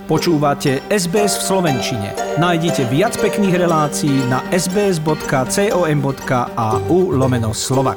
Počúvate SBS v slovenčine. Nájdite viac pekných relácií na sbs.com.au/Slovak.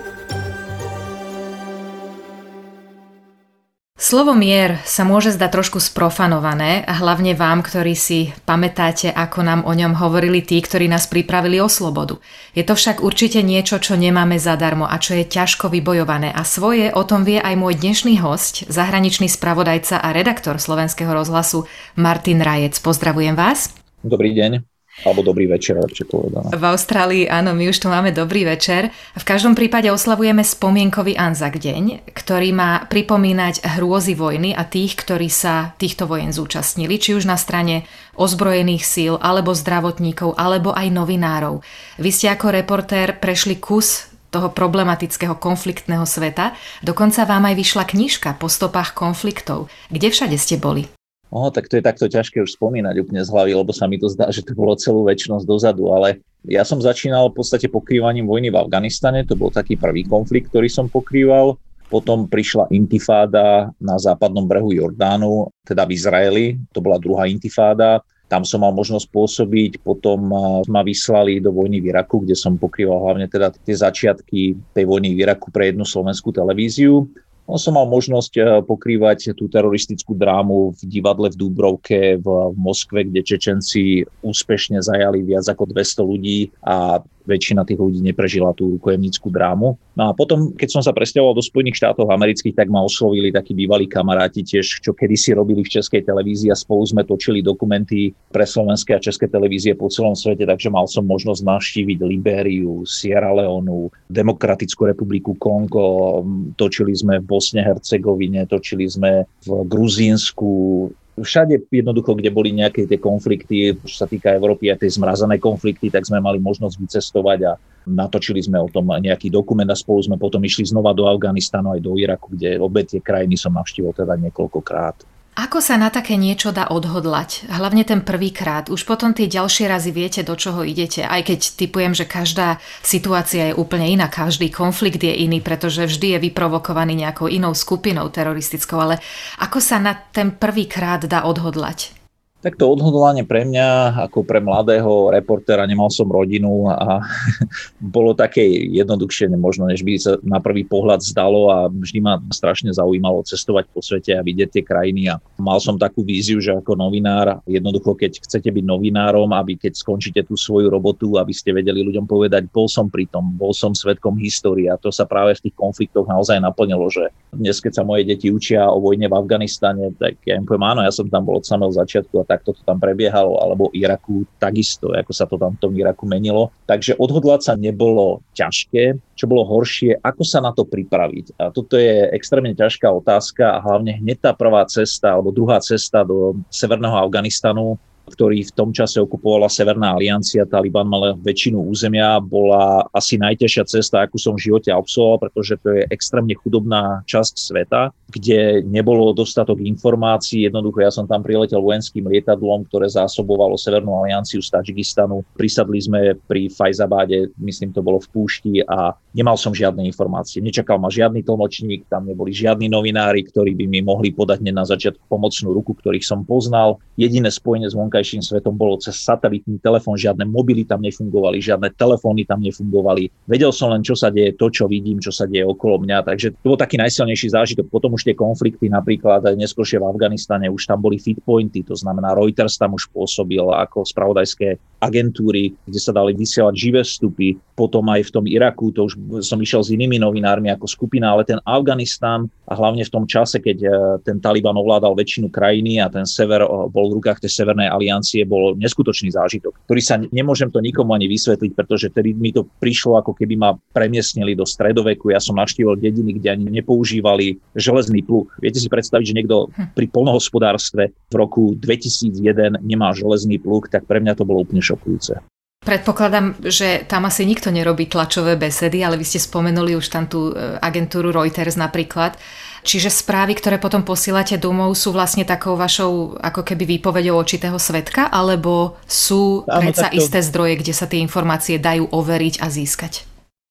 Slovo mier sa môže zdať trošku sprofanované, a hlavne vám, ktorí si pamätáte, ako nám o ňom hovorili tí, ktorí nás pripravili o slobodu. Je to však určite niečo, čo nemáme zadarmo a čo je ťažko vybojované. A svoje o tom vie aj môj dnešný hosť, zahraničný spravodajca a redaktor Slovenského rozhlasu Martin Rajec. Pozdravujem vás. Dobrý deň. Alebo dobrý večer, lepšie povedané. V Austrálii, áno, my už tu máme dobrý večer. V každom prípade oslavujeme spomienkový Anzac deň, ktorý má pripomínať hrôzy vojny a tých, ktorí sa týchto vojen zúčastnili, či už na strane ozbrojených síl, alebo zdravotníkov, alebo aj novinárov. Vy ste ako reportér prešli kus toho problematického konfliktného sveta. Dokonca vám aj vyšla knižka Po stopách konfliktov. Kde všade ste boli? Tak to je takto ťažké už spomínať úplne z hlavy, lebo sa mi to zdá, že to bolo celú večnosť dozadu, ale ja som začínal v podstate pokrývaním vojny v Afganistane, to bol taký prvý konflikt, ktorý som pokrýval. Potom prišla intifáda na západnom brehu Jordánu, teda v Izraeli, to bola druhá intifáda. Tam som mal možnosť pôsobiť, potom ma vyslali do vojny v Iraku, kde som pokrýval hlavne teda tie začiatky tej vojny v Iraku pre jednu slovenskú televíziu. Som mal možnosť pokrývať tú teroristickú drámu v divadle v Dúbrovke v Moskve, kde Čečenci úspešne zajali viac ako 200 ľudí a väčšina tých ľudí neprežila tú rukojemnícku drámu. No a potom, keď som sa presťahoval do Spojených štátov amerických, tak ma oslovili takí bývalí kamaráti tiež, čo kedysi robili v Českej televízii a spolu sme točili dokumenty pre slovenské a české televízie po celom svete, takže mal som možnosť navštíviť Libériu, Sierra Leonu, Demokratickú republiku Kongo, točili sme v Bosne Hercegovine, točili sme v Gruzínsku, všade jednoducho, kde boli nejaké tie konflikty, čo sa týka Európy a tie zmrazené konflikty, tak sme mali možnosť vycestovať a natočili sme o tom nejaký dokument a spolu sme potom išli znova do Afganistanu aj do Iraku, kde obe tie krajiny som navštívil teda niekoľkokrát. Ako sa na také niečo dá odhodlať? Hlavne ten prvýkrát. Už potom tie ďalšie razy viete, do čoho idete. Aj keď tipujem, že každá situácia je úplne iná, každý konflikt je iný, pretože vždy je vyprovokovaný nejakou inou skupinou teroristickou. Ale ako sa na ten prvýkrát dá odhodlať? Tak to odhodlanie pre mňa, ako pre mladého reportéra, nemal som rodinu a bolo také jednoduchšie možno, než by sa na prvý pohľad zdalo a vždy ma strašne zaujímalo cestovať po svete a vidieť tie krajiny a mal som takú víziu, že ako novinár, jednoducho keď chcete byť novinárom, aby keď skončíte tú svoju robotu, aby ste vedeli ľuďom povedať, bol som pri tom, bol som svedkom histórie a to sa práve v tých konfliktoch naozaj naplnilo, že dnes keď sa moje deti učia o vojne v Afganistane, tak ja im poviem, áno, ja som tam bol od samého začiatku a takto to tam prebiehalo, alebo Iraku takisto, ako sa to tam v tom Iraku menilo. Takže odhodlať sa nebolo ťažké. Čo bolo horšie, ako sa na to pripraviť? A toto je extrémne ťažká otázka a hlavne hneď tá prvá cesta, alebo druhá cesta do severného Afganistanu, ktorý v tom čase okupovala Severná aliancia, Taliban mal väčšinu územia, bola asi najťažšia cesta, akú som v živote absolvoval, pretože to je extrémne chudobná časť sveta, kde nebolo dostatok informácií. Jednoducho ja som tam priletel vojenským lietadlom, ktoré zásobovalo Severnú alianciu z Tadžikistanu. Prisadli sme pri Fajzabáde, myslím to bolo v púšti a nemal som žiadne informácie. Nečakal ma žiadny tlmočník, tam neboli žiadni novinári, ktorí by mi mohli podať hneď na začiatku pomocnú ruku, ktorých som poznal. Jediné spojenie s vonkajším svetom bolo cez satelitný telefón, žiadne mobily tam nefungovali, žiadne telefóny tam nefungovali. Vedel som len, čo sa deje, to, čo vidím, čo sa deje okolo mňa, takže to bol taký najsilnejší zážitok. Potom už tie konflikty, napríklad aj neskôršie v Afganistane, už tam boli feed pointy, to znamená Reuters tam už pôsobil ako spravodajské agentúry, kde sa dali vysielať živé vstupy. Potom aj v tom Iraku, to už som išiel s inými novinármi ako skupina, ale ten Afganistan a hlavne v tom čase, keď ten Taliban ovládal väčšinu krajiny a ten sever bol v rukách tej Severnej aliancie, bol neskutočný zážitok, ktorý sa nemôžem to nikomu ani vysvetliť, pretože tedy mi to prišlo, ako keby ma premiestnili do stredoveku. Ja som navštívil dediny, kde ani nepoužívali železný pluh. Viete si predstaviť, že niekto pri poľnohospodárstve v roku 2001 nemá železný pluh, tak pre mňa to bolo úplne šokujúce. Predpokladám, že tam asi nikto nerobí tlačové besedy, ale vy ste spomenuli už tam tú agentúru Reuters napríklad. Čiže správy, ktoré potom posielate domov, sú vlastne takou vašou ako keby výpoveďou očitého svedka, alebo sú predsa isté zdroje, kde sa tie informácie dajú overiť a získať?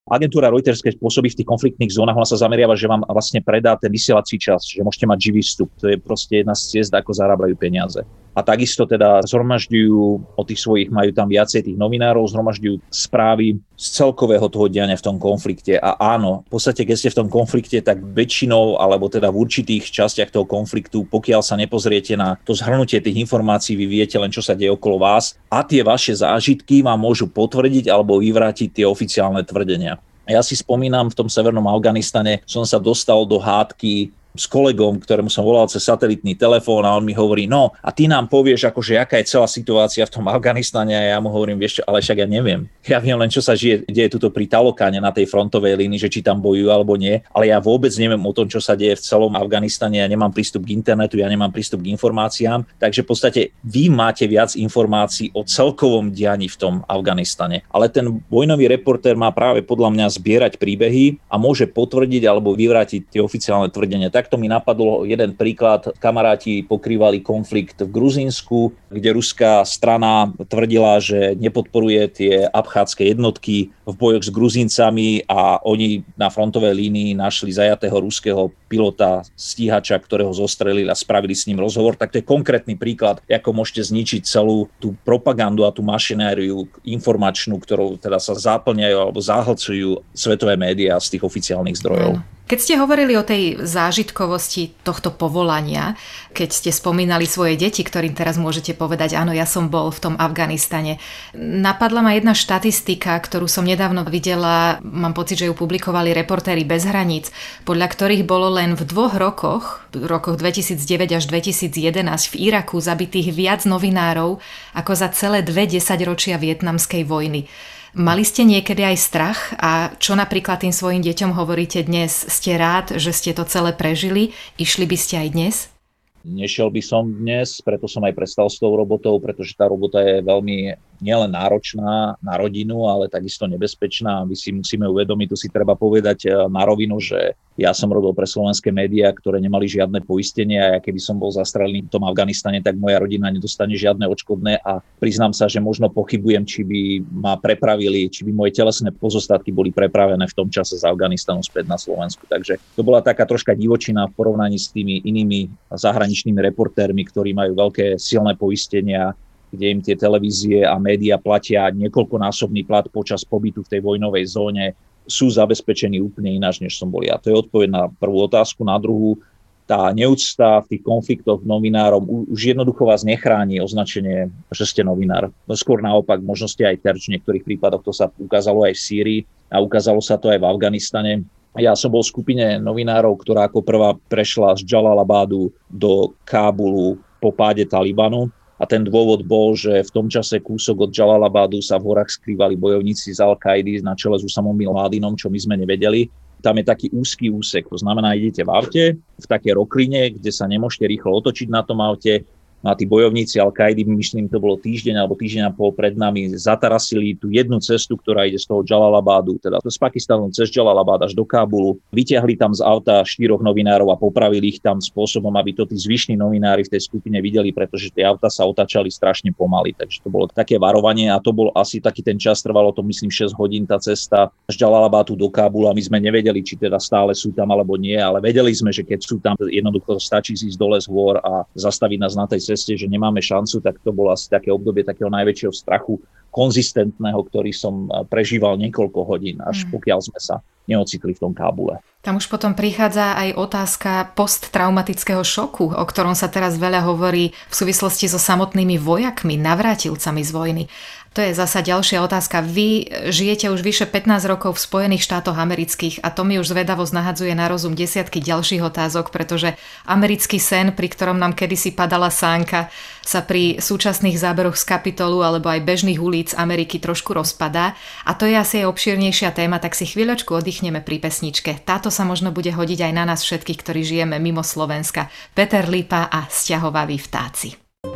Agentúra Reuters, keď pôsobí v tých konfliktných zónach, ona sa zameriava, že vám vlastne predá ten vysielací čas, že môžete mať živý vstup. To je proste jedna z ciest, ako zarábajú peniaze. A takisto teda zhromažďujú od tých svojich, majú tam viacej tých novinárov, zhromažďujú správy z celkového toho diania v tom konflikte. A áno, v podstate, keď ste v tom konflikte, tak väčšinou, alebo teda v určitých častiach toho konfliktu, pokiaľ sa nepozriete na to zhrnutie tých informácií, vy viete len, čo sa deje okolo vás a tie vaše zážitky vám môžu potvrdiť alebo vyvrátiť tie oficiálne tvrdenia. Ja si spomínam, v tom severnom Afganistane som sa dostal do hádky s kolegom, ktorému som volal cez satelitný telefón a on mi hovorí, no a ty nám povieš, akože aká je celá situácia v tom Afganistane a ja mu hovorím, vieš čo, ale však ja neviem. Ja viem len, čo sa deje tuto pri Talokane na tej frontovej línii, že či tam bojujú alebo nie, ale ja vôbec neviem o tom, čo sa deje v celom Afganistane, ja nemám prístup k internetu, ja nemám prístup k informáciám, takže v podstate vy máte viac informácií o celkovom dianí v tom Afganistane. Ale ten vojnový reportér má práve podľa mňa zbierať príbehy a môže potvrdiť alebo vyvrátiť tie oficiálne tvrdenia. Takto mi napadol jeden príklad. Kamaráti pokrývali konflikt v Gruzínsku, kde ruská strana tvrdila, že nepodporuje tie abcházske jednotky v bojoch s Gruzíncami a oni na frontovej línii našli zajatého ruského pilota stíhača, ktorého zostrelili a spravili s ním rozhovor. Tak to je konkrétny príklad, ako môžete zničiť celú tú propagandu a tú mašinériu informačnú, ktorou teda sa záplňajú alebo zahlcujú svetové médiá z tých oficiálnych zdrojov. Keď ste hovorili o tej zážitkovosti tohto povolania, keď ste spomínali svoje deti, ktorým teraz môžete povedať, áno, ja som bol v tom Afganistane, napadla ma jedna štatistika, ktorú som nedávno videla, mám pocit, že ju publikovali Reportéri bez hraníc, podľa ktorých bolo len v 2 rokoch, v rokoch 2009 až 2011 v Iraku zabitých viac novinárov ako za celé 2 desaťročia vietnamskej vojny. Mali ste niekedy aj strach a čo napríklad tým svojim deťom hovoríte dnes? Ste rád, že ste to celé prežili? Išli by ste aj dnes? Nešiel by som dnes, preto som aj prestal s tou robotou, pretože tá robota je veľmi nielen náročná na rodinu, ale takisto nebezpečná. My si musíme uvedomiť, tu si treba povedať na rovinu, že ja som robil pre slovenské médiá, ktoré nemali žiadne poistenie a ja keby som bol zastrelený v tom Afganistane, tak moja rodina nedostane žiadne odškodné a priznám sa, že možno pochybujem, či by ma prepravili, či by moje telesné pozostatky boli prepravené v tom čase z Afganistanu späť na Slovensku. Takže to bola taká troška divočina v porovnaní s tými inými zahraničnými reportérmi, ktorí majú veľké silné poistenia, kde im tie televízie a médiá platia niekoľkonásobný plat počas pobytu v tej vojnovej zóne, sú zabezpečení úplne ináč, než som bol ja. To je odpoveď na prvú otázku. Na druhú, tá neúcta v tých konfliktoch novinárom už jednoducho vás nechráni označenie, že ste novinár. Skôr naopak, možno ste aj terč, v niektorých prípadoch to sa ukázalo aj v Sýrii a ukázalo sa to aj v Afganistane. Ja som bol v skupine novinárov, ktorá ako prvá prešla z Džalalabadu do Kábulu po páde Talibanu. A ten dôvod bol, že v tom čase kúsok od Džalalabadu sa v horách skrývali bojovníci z Al-Kaidy na čele s Usamom bin Ládinom, čo my sme nevedeli. Tam je taký úzky úsek, to znamená, idete v aute, v takej rokline, kde sa nemôžete rýchlo otočiť na tom aute. A tí bojovníci Al-Kaidy, myslím, to bolo týždeň alebo týždeň a pol pred nami, zatarasili tú jednu cestu, ktorá ide z toho Džalalabadu, teda z Pakistanu cez Džalalabad až do Kábulu. Vyťahli tam z auta 4 novinárov a popravili ich tam spôsobom, aby to tí zvyšní novinári v tej skupine videli, pretože tie auta sa otáčali strašne pomaly. Takže to bolo také varovanie a to bol asi taký ten čas, trvalo to myslím 6 hodín tá cesta z Džalalabadu do Kábulu a my sme nevedeli, či teda stále sú tam alebo nie, ale vedeli sme, že keď sú tam, jednoducho stačí ísť dole z hôr a zastaviť nás na tej ceste, že nemáme šancu, tak to bolo asi také obdobie takého najväčšieho strachu konzistentného, ktorý som prežíval niekoľko hodín, až pokiaľ sme sa neocitli v tom Kábule. Tam už potom prichádza aj otázka posttraumatického šoku, o ktorom sa teraz veľa hovorí v súvislosti so samotnými vojakmi, navrátilcami z vojny. To je zasa ďalšia otázka. Vy žijete už vyše 15 rokov v Spojených štátoch amerických a to mi už zvedavosť nahadzuje na rozum desiatky ďalších otázok, pretože americký sen, pri ktorom nám kedysi padala sánka, sa pri súčasných záberoch z Kapitolu alebo aj bežných ulic Ameriky trošku rozpadá. A to je asi aj obšírnejšia téma, tak si chvíľočku oddychneme pri pesničke. Táto sa možno bude hodiť aj na nás všetkých, ktorí žijeme mimo Slovenska. Peter Lipa a Sťahovaví vtáci.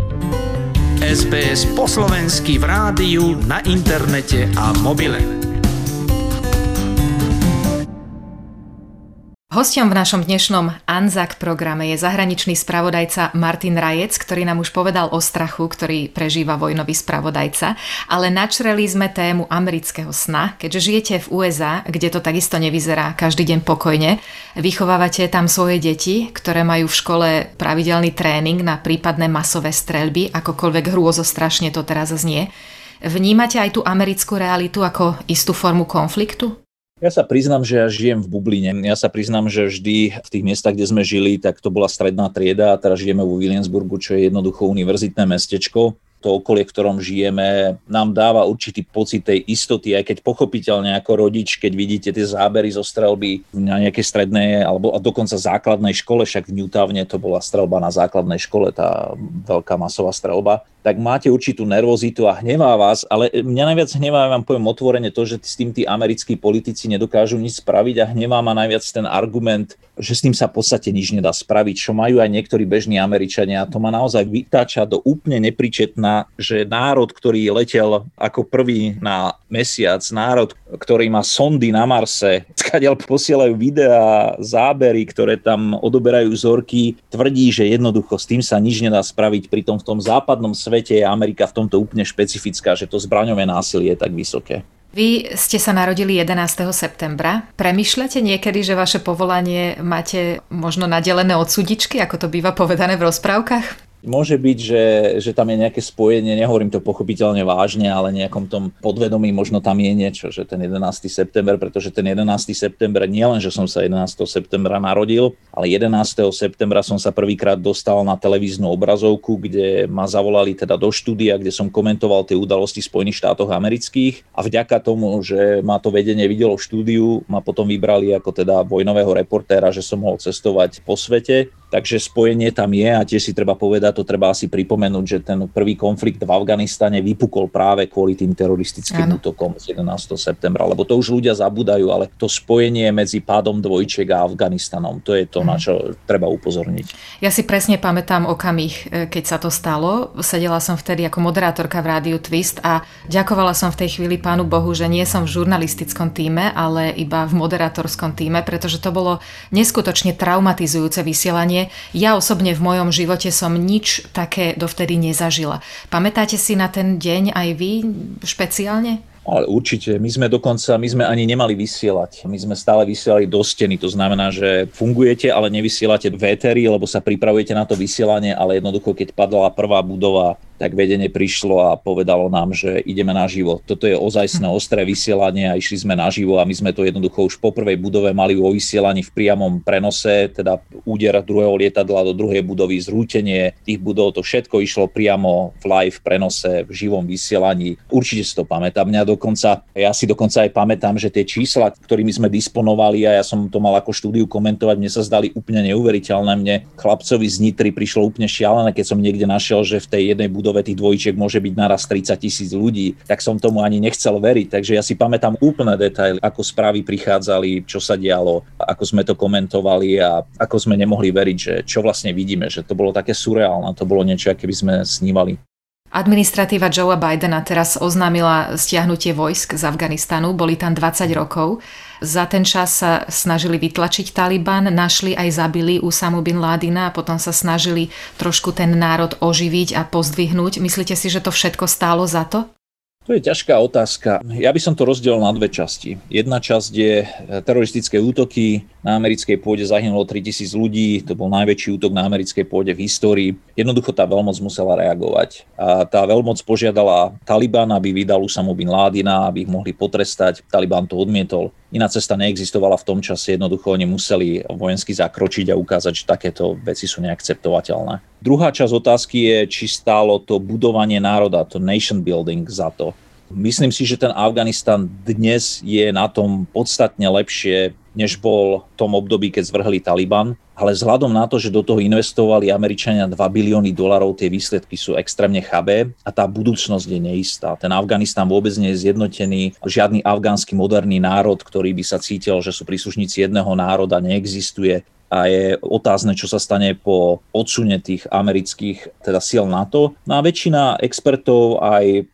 SBS po slovensky v rádiu, na internete a mobile. Hosťom v našom dnešnom Anzac programe je zahraničný spravodajca Martin Rajec, ktorý nám už povedal o strachu, ktorý prežíva vojnový spravodajca, ale načreli sme tému amerického sna, keďže žijete v USA, kde to takisto nevyzerá každý deň pokojne. Vychovávate tam svoje deti, ktoré majú v škole pravidelný tréning na prípadné masové streľby, akokoľvek hrôzostrašne to teraz znie. Vnímate aj tú americkú realitu ako istú formu konfliktu? Ja sa priznám, že ja žijem v bubline. Ja sa priznám, že vždy v tých miestach, kde sme žili, tak to bola stredná trieda a teraz žijeme vo Williamsburgu, čo je jednoducho univerzitné mestečko. To okolie, v ktorom žijeme, nám dáva určitý pocit tej istoty, aj keď pochopiteľne ako rodič, keď vidíte tie zábery zo streľby na nejakej strednej alebo a dokonca základnej škole, však v Newtowne to bola streľba na základnej škole, tá veľká masová streľba, tak máte určitú nervozitu a hnevá vás, ale mňa najviac hnevá, vám poviem otvorene to, že s tým tí americkí politici nedokážu nič spraviť a hnevá ma najviac ten argument, že s tým sa v podstate nič nedá spraviť, čo majú aj niektorí bežní Američania. To ma naozaj vytáča do úplne nepričetná, že národ, ktorý letel ako prvý na mesiac, národ, ktorý má sondy na Marse, skadiaľ posielajú videá, zábery, ktoré tam odoberajú vzorky, tvrdí, že jednoducho s tým sa nič nedá spraviť, pritom v tom západnom svete je Amerika v tomto úplne špecifická, že to zbraňové násilie je tak vysoké. Vy ste sa narodili 11. septembra. Premýšľate niekedy, že vaše povolanie máte možno nadelené od súdičky, ako to býva povedané v rozprávkach? Môže byť, že tam je nejaké spojenie, nehovorím to pochopiteľne vážne, ale nejakom tom podvedomí možno tam je niečo, že ten 11. september, pretože ten 11. september nie len, že som sa 11. septembra narodil, ale 11. septembra som sa prvýkrát dostal na televíznu obrazovku, kde ma zavolali teda do štúdia, kde som komentoval tie udalosti v Spojených štátoch amerických a vďaka tomu, že ma to vedenie videlo v štúdiu, ma potom vybrali ako teda vojnového reportéra, že som mohol cestovať po svete. Takže spojenie tam je a tiež si treba povedať, to treba asi pripomenúť, že ten prvý konflikt v Afganistane vypukol práve kvôli tým teroristickým útokom z 11. septembra, lebo to už ľudia zabúdajú, ale to spojenie medzi pádom dvojčiek a Afganistanom, to je to, na čo treba upozorniť. Ja si presne pamätám okamih, keď sa to stalo. Sedela som vtedy ako moderátorka v rádiu Twist a ďakovala som v tej chvíli Pánu Bohu, že nie som v žurnalistickom tíme, ale iba v moderátorskom tíme, pretože to bolo neskutočne traumatizujúce vysielanie. Ja osobne v mojom živote som nič také dovtedy nezažila. Pamätáte si na ten deň aj vy špeciálne? Ale určite, my sme ani nemali vysielať. My sme stále vysielali do steny, to znamená, že fungujete, ale nevysielate v éteri, lebo sa pripravujete na to vysielanie, ale jednoducho, keď padala prvá budova, tak vedenie prišlo a povedalo nám, že ideme naživo. Toto je ozajstné ostré vysielanie a išli sme naživo a my sme to jednoducho už po prvej budove mali vo vysielaní v priamom prenose, teda úder druhého lietadla do druhej budovy, zrútenie tých budov, to všetko išlo priamo v live prenose, v živom vysielaní. Určite si to pamätám. Ja si dokonca aj pamätám, že tie čísla, ktorými sme disponovali a ja som to mal ako štúdiu komentovať, mne sa zdali úplne neuveriteľné. Mne chlapcovi z Nitry prišlo úplne šialené, keď som niekde našiel, že v tej jednej budove tých dvojčiek môže byť naraz 30,000 ľudí, tak som tomu ani nechcel veriť. Takže ja si pamätám úplné detaily, ako správy prichádzali, čo sa dialo, ako sme to komentovali a ako sme nemohli veriť, že čo vlastne vidíme, že to bolo také surreálne, to bolo niečo, aké by sme snívali. Administratíva Joea Bidena teraz oznámila stiahnutie vojsk z Afganistanu, boli tam 20 rokov. Za ten čas sa snažili vytlačiť Taliban, našli aj zabili Usamu bin Ládina a potom sa snažili trošku ten národ oživiť a pozdvihnúť. Myslíte si, že to všetko stálo za to? To je ťažká otázka. Ja by som to rozdelil na dve časti. Jedna časť je teroristické útoky. Na americkej pôde zahynulo 3000 ľudí. To bol najväčší útok na americkej pôde v histórii. Jednoducho tá veľmoc musela reagovať. A tá veľmoc požiadala Taliban, aby vydal Usamu bin Ládina, aby ich mohli potrestať. Taliban to odmietol. Iná cesta neexistovala v tom čase. Jednoducho oni museli vojensky zakročiť a ukázať, že takéto veci sú neakceptovateľné. Druhá časť otázky je, či stálo to budovanie národa, to nation building za to. Myslím si, že ten Afganistan dnes je na tom podstatne lepšie, než bol v tom období, keď zvrhli Taliban. Ale vzhľadom na to, že do toho investovali Američania $2 bilióny, tie výsledky sú extrémne chabé a tá budúcnosť je neistá. Ten Afganistan vôbec nie je zjednotený. Žiadny afgánsky moderný národ, ktorý by sa cítil, že sú príslušníci jedného národa, neexistuje. A je otázne, čo sa stane po odsune tých amerických síl NATO. No a väčšina expertov aj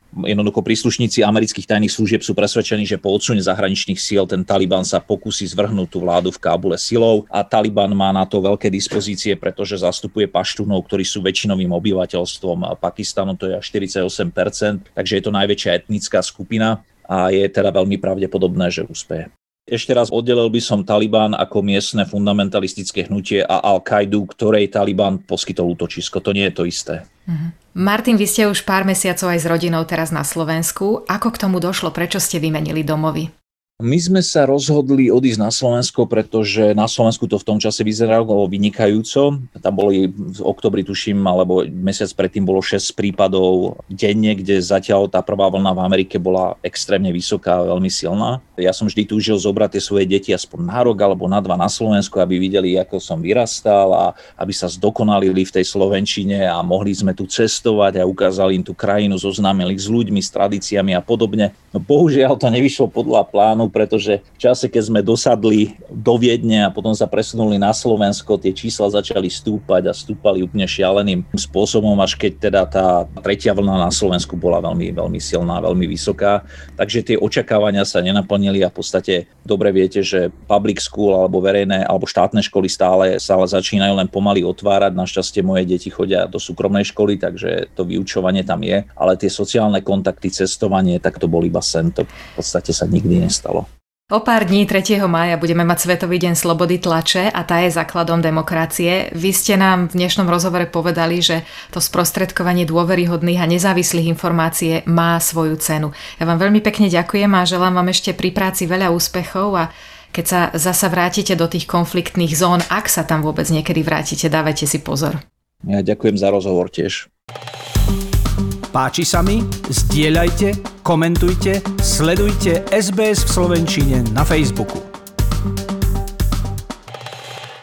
Jednoducho príslušníci amerických tajných služieb sú presvedčení, že po odsune zahraničných síl ten Taliban sa pokusí zvrhnúť tú vládu v Kábule silou a Taliban má na to veľké dispozície, pretože zastupuje paštúnov, ktorí sú väčšinovým obyvateľstvom Pakistanu, to je až 48%, takže je to najväčšia etnická skupina a je teda veľmi pravdepodobné, že úspeje. Ešte raz oddelil by som Taliban ako miestne fundamentalistické hnutie a Al-Kaidu, ktorej Taliban poskytol útočisko. To nie je to isté. Martin, vy ste už pár mesiacov aj s rodinou teraz na Slovensku. Ako k tomu došlo? Prečo ste vymenili domovy? My sme sa rozhodli odísť na Slovensko, pretože na Slovensku to v tom čase vyzeralo vynikajúco. Tam boli v októbri, tuším, alebo mesiac predtým bolo 6 prípadov denne, kde zatiaľ tá prvá vlna v Amerike bola extrémne vysoká, veľmi silná. Ja som vždy túžil zobrať tie svoje deti aspoň na rok alebo na 2 na Slovensku, aby videli, ako som vyrastal a aby sa zdokonalili v tej slovenčine a mohli sme tu cestovať a ukázali im tú krajinu, zoznámili s ľuďmi, s tradíciami a podobne. No bohužiaľ to nevyšlo podľa plánu, pretože v čase, keď sme dosadli do Viedne a potom sa presunuli na Slovensko, tie čísla začali stúpať a stúpali úplne šialeným spôsobom, až keď teda tá tretia vlna na Slovensku bola veľmi, veľmi silná, veľmi vysoká. Takže tie očakávania sa nenaplnili a v podstate dobre viete, že public school alebo verejné alebo štátne školy stále začínajú len pomaly otvárať. Našťastie moje deti chodia do súkromnej školy, takže to vyučovanie tam je, ale tie sociálne kontakty, cestovanie, tak to bol iba sen. To v podstate sa nikdy nestalo. O pár dní 3. mája budeme mať Svetový deň slobody tlače a tá je základom demokracie. Vy ste nám v dnešnom rozhovore povedali, že to sprostredkovanie dôveryhodných a nezávislých informácií má svoju cenu. Ja vám veľmi pekne ďakujem a želám vám ešte pri práci veľa úspechov a keď sa zasa vrátite do tých konfliktných zón, ak sa tam vôbec niekedy vrátite, dávajte si pozor. Ja ďakujem za rozhovor tiež. Páči sa mi? Zdieľajte, komentujte, sledujte SBS v slovenčine na Facebooku.